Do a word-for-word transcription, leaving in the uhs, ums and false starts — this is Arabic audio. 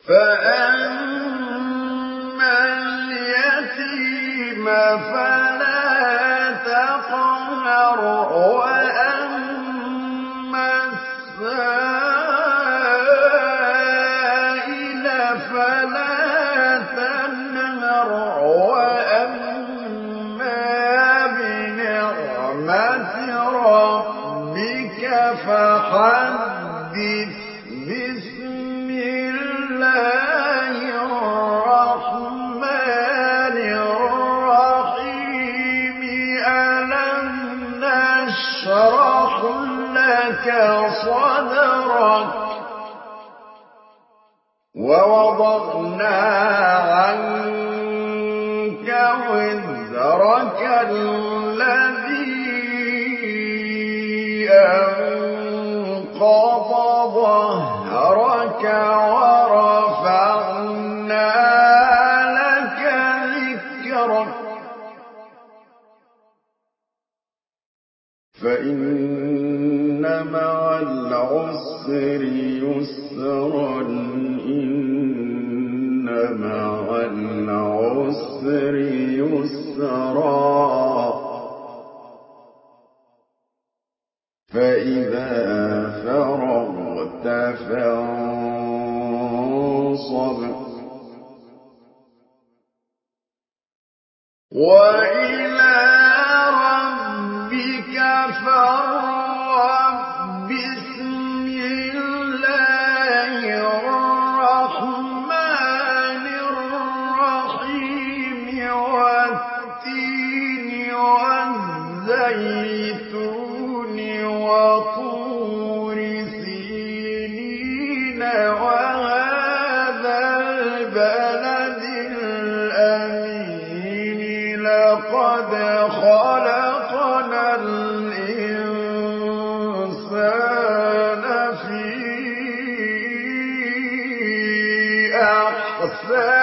فأما اليتيم فلا تقهر وأما السائل فلا تنهر وأما بنعمة ربك فحدث. بسم الله الرحمن الرحيم. ألم نشرح لك صدرك ووضعنا عنك وزرك الذي أنقض ظهرك ورفعنا لك ذكرك. فإن مع العسر يسرا إن مع العسر يسرا. فإذا فرغت فانصب وإلى ربك فارغب. بسم الله الرحمن الرحيم. والتين والزيتون وطور سينين وهذا البلد الأمين. لقد خلقنا الإنسان في أحسن